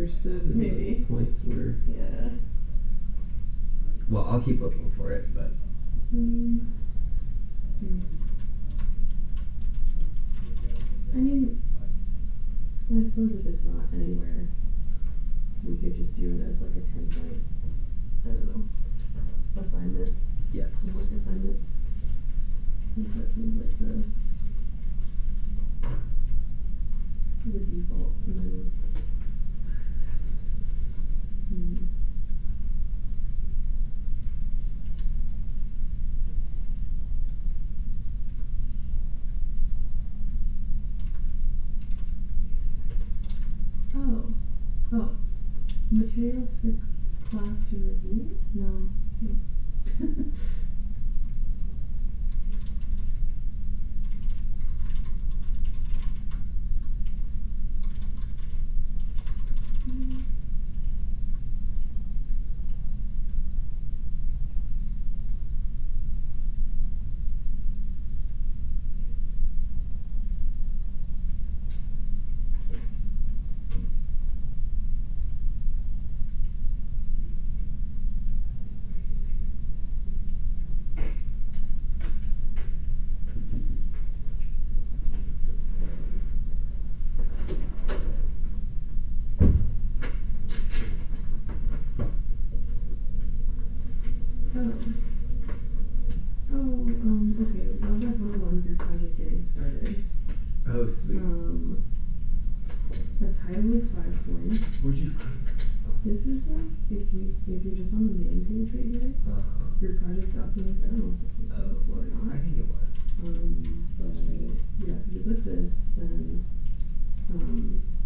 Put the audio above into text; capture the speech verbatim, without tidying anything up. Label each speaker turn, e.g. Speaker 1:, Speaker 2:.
Speaker 1: misunderstood. And
Speaker 2: Maybe.
Speaker 1: The points were.
Speaker 2: Yeah.
Speaker 1: Well, I'll keep looking for it, but.
Speaker 2: Mm. Mm. I mean, I suppose if it's not anywhere, we could just do it as like a ten point, I don't know, assignment.
Speaker 1: Yes.
Speaker 2: Homework assignment. Since that seems like the the default mode. Mm. Oh. Oh. Materials for class to review? No. No. Mm. Oh. Oh, um, okay. Love that one one your project getting started.
Speaker 1: Oh, sweet.
Speaker 2: Um, the title is five points.
Speaker 1: Where'd you find this?
Speaker 2: This is like, if you, if you're just on the main page right here,
Speaker 1: Uh-huh.
Speaker 2: your project documents, I don't know if this was
Speaker 1: Oh,
Speaker 2: before or not.
Speaker 1: I think it was.
Speaker 2: Um, but,
Speaker 1: Sweet.
Speaker 2: yeah, so if you click this, then, um,